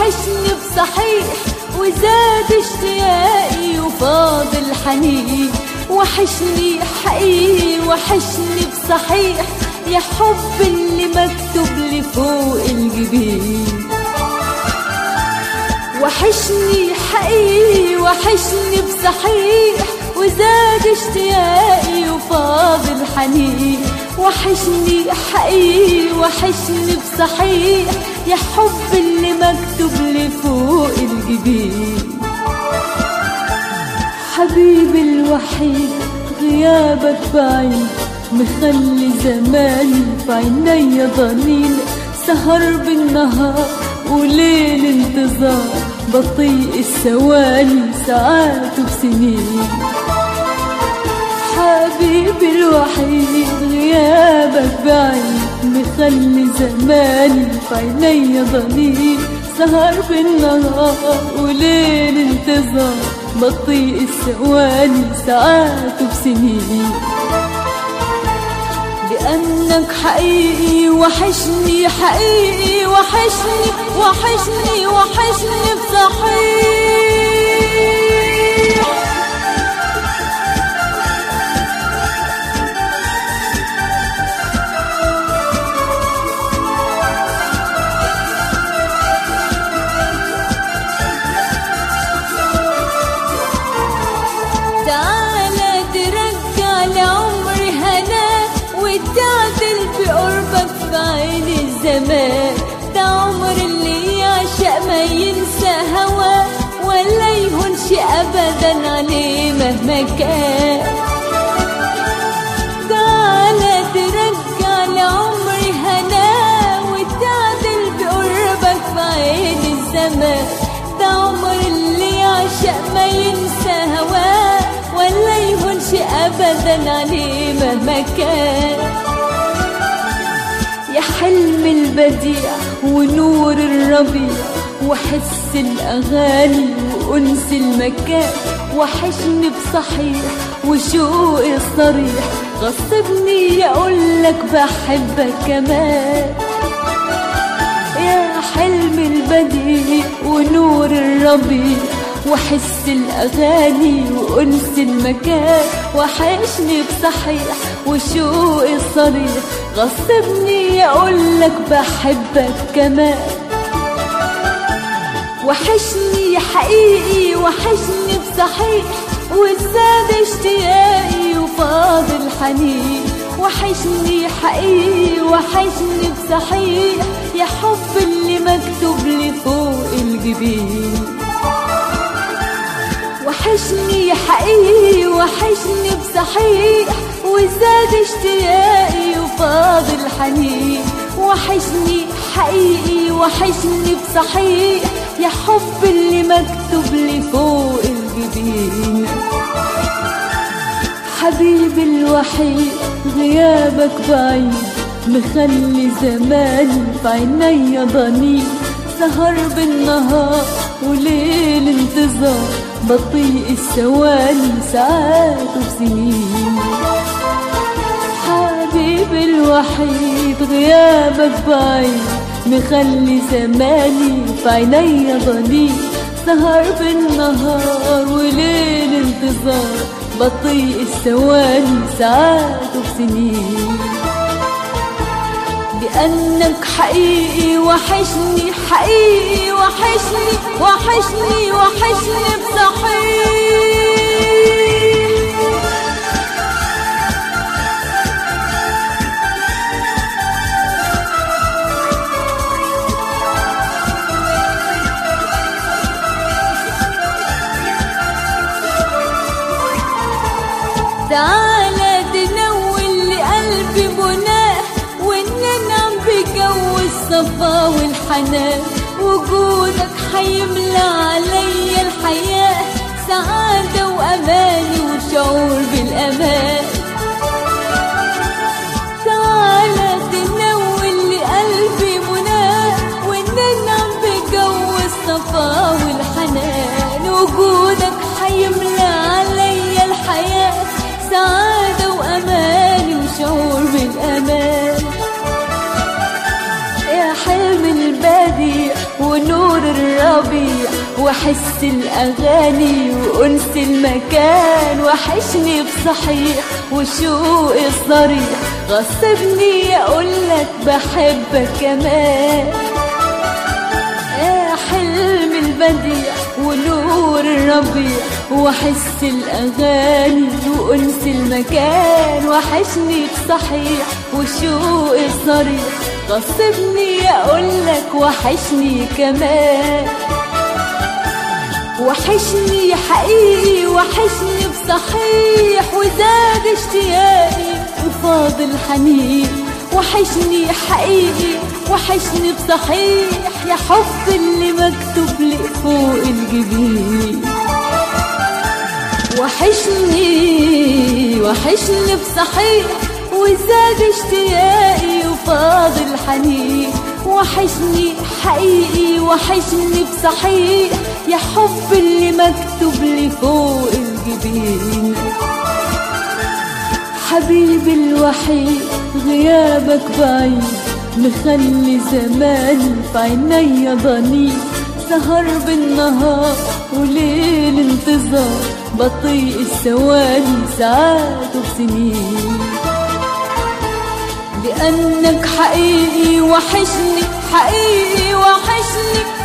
وحشني بصحيح وزاد اشتياقي وفاض الحنين. وحشني حقيقي وحشني بصحيح يا حب اللي مكتوب لي فوق الجبين. وحشني حقيقي وحشني بصحيح وزاد اشتياقي وفاض الحنين. وحشني حقيقي وحشني بصحيح يا حب اللي مكتوب لي فوق الجبين. حبيبي الوحيد غيابك بعيد مخلي زماني في عينيا ضنين. سهر بالنهار وليل انتظار بطيء الثواني ساعات وسنين. حبيبي الوحيد غيابك بعيد مخلي زماني في عينيا ضنين. سهر بالنهار وليل انتظار بطيء الثواني ساعات وسنين. لأنك حقيقي وحشني حقيقي وحشني وحشني وحشني بصحيح. تعالى ترجع لعمري هناك وتعدل بقربك في عين الزمان. ده عمر اللي يعشق ما ينسى هواه ولا يهونش أبدا عليه مهما كان. تعالى ترجع لعمري هناك وتعدل بقربك في عين الزمان. ده عمر اللي يعشق ما ينسى هواه ولا يهونش أبدا عليه مهما كان. يا حلم البديع ونور الربيع وحس الأغاني وأنس المكان. وحشني بصحيح وشوقي الصريح غصبني أقولك بحبك كمان. يا حلم البديع ونور الربيع وحس الأغاني وأنس المكان. وحشني بصحيح وشوقي الصريح غصبني أقولك بحبك كمان. وحشني حقيقي وحشني بصحيح وزاد اشتياقي وفاض الحنين. وحشني حقيقي وحشني بصحيح يا حب اللي مكتوب لي فوق الجبين. وحشني حقيقي وحشني بصحيح وزاد اشتياقي وفاض الحنين. وحشني حقيقي وحشني بصحيح يا حب اللي مكتوب لي فوق الجبين. حبيبي الوحيد غيابك بعيد مخلي زماني في عينيا ضنين. سهر بالنهار وليل انتظار بطيء الثواني ساعات وسنين. حبيبي الوحيد غيابك بعيد مخلي زماني في عينيا ضنين. سهر بالنهار وليل انتظار بطيء الثواني ساعات وسنين. لأنك حقيقي وحشني حقيقي وحشني وحشني وحشني بصحيح. تعالى تنول لقلبي مناه وننعم بجو الصفا والحنان. وجودك حيملى عليا الحياة سعادة وأماني وشعور بالأمان. تعالى تنول لقلبي مناه وننعم بجو الصفا والحنان. وجودك حيملى عليا الحياة سعادة وأماني وشعور بالأمان. يا حلم البديع ونور الربيع واحس الاغاني وانس المكان، وحشني بصحيح وشوقي الصريح، غصبني اقولك بحبك كمان. يا حلم البديع ونور الربيع، واحس الاغاني وانس المكان، وحشني بصحيح وشوقي الصريح، غصبني اقولك وحشني كمان. وحشني حقيقي وحشني بصحيح، وزاد اشتياقي وفاض الحنين، وحشني حقيقي وحشني بصحيح، يا حب اللي مكتوب لي فوق الجبين. وحشني بصحيح، وزاد اشتياقي وفاض الحنين، وحشني حقيقي وحشني بصحيح، يا حب اللي مكتوب لي فوق الجبين. حبيبي الوحيد غيابك بعيد، مخلي زماني في عينيا ضنين، سهر بالنهار وليل انتظار، بطيء الثواني ساعات وسنين. لأنك حقيقي وحشني، حقيقي وحشني